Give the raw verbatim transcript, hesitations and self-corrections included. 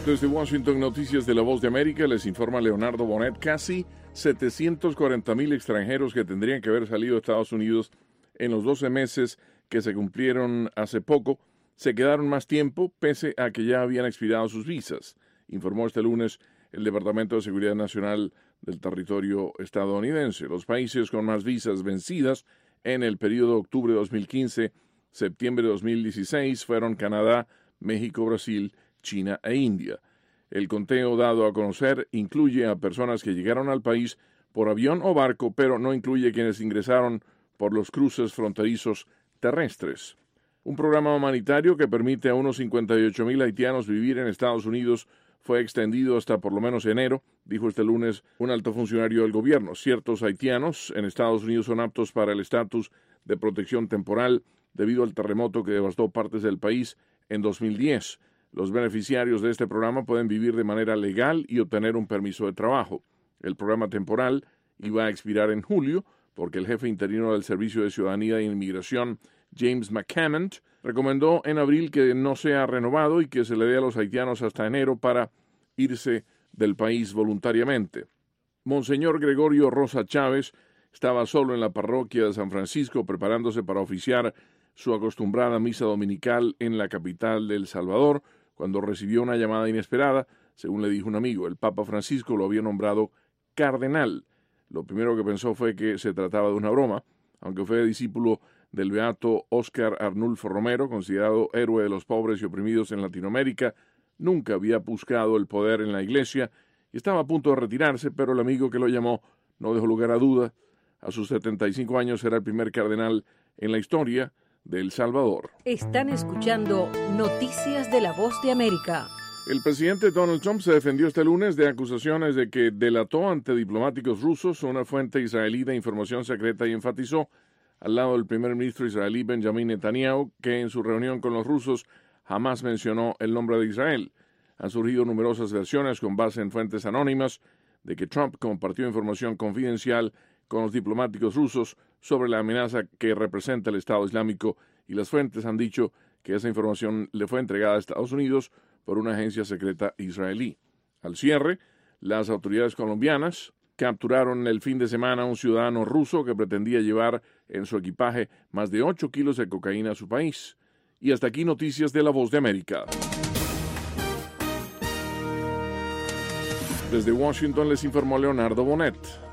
Desde Washington, Noticias de la Voz de América, les informa Leonardo Bonet. Casi setecientos cuarenta mil extranjeros que tendrían que haber salido de Estados Unidos en los doce meses que se cumplieron hace poco, se quedaron más tiempo pese a que ya habían expirado sus visas, informó este lunes el Departamento de Seguridad Nacional del territorio estadounidense. Los países con más visas vencidas en el periodo de octubre de dos mil quince, septiembre de dos mil dieciséis fueron Canadá, México, Brasil, China e India. El conteo dado a conocer incluye a personas que llegaron al país por avión o barco, pero no incluye quienes ingresaron por los cruces fronterizos terrestres. Un programa humanitario que permite a unos cincuenta y ocho mil haitianos vivir en Estados Unidos fue extendido hasta por lo menos enero, dijo este lunes un alto funcionario del gobierno. Ciertos haitianos en Estados Unidos son aptos para el estatus de protección temporal debido al terremoto que devastó partes del país en dos mil diez. Los beneficiarios de este programa pueden vivir de manera legal y obtener un permiso de trabajo. El programa temporal iba a expirar en julio porque el jefe interino del Servicio de Ciudadanía e Inmigración, James McCament, recomendó en abril que no sea renovado y que se le dé a los haitianos hasta enero para irse del país voluntariamente. Monseñor Gregorio Rosa Chávez estaba solo en la parroquia de San Francisco preparándose para oficiar su acostumbrada misa dominical en la capital de El Salvador, cuando recibió una llamada inesperada. Según le dijo un amigo, el Papa Francisco lo había nombrado cardenal. Lo primero que pensó fue que se trataba de una broma, aunque fue discípulo del beato Óscar Arnulfo Romero, considerado héroe de los pobres y oprimidos en Latinoamérica. Nunca había buscado el poder en la iglesia y estaba a punto de retirarse, pero el amigo que lo llamó no dejó lugar a duda. A sus setenta y cinco años era el primer cardenal en la historia de El Salvador. Están escuchando Noticias de la Voz de América. El presidente Donald Trump se defendió este lunes de acusaciones de que delató ante diplomáticos rusos, una fuente israelí de información secreta, y enfatizó, al lado del primer ministro israelí Benjamin Netanyahu, que en su reunión con los rusos jamás mencionó el nombre de Israel. Han surgido numerosas versiones con base en fuentes anónimas de que Trump compartió información confidencial con los diplomáticos rusos sobre la amenaza que representa el Estado Islámico, y las fuentes han dicho que esa información le fue entregada a Estados Unidos por una agencia secreta israelí. Al cierre, las autoridades colombianas capturaron el fin de semana a un ciudadano ruso que pretendía llevar en su equipaje más de ocho kilos de cocaína a su país. Y hasta aquí Noticias de la Voz de América. Desde Washington les informó Leonardo Bonet.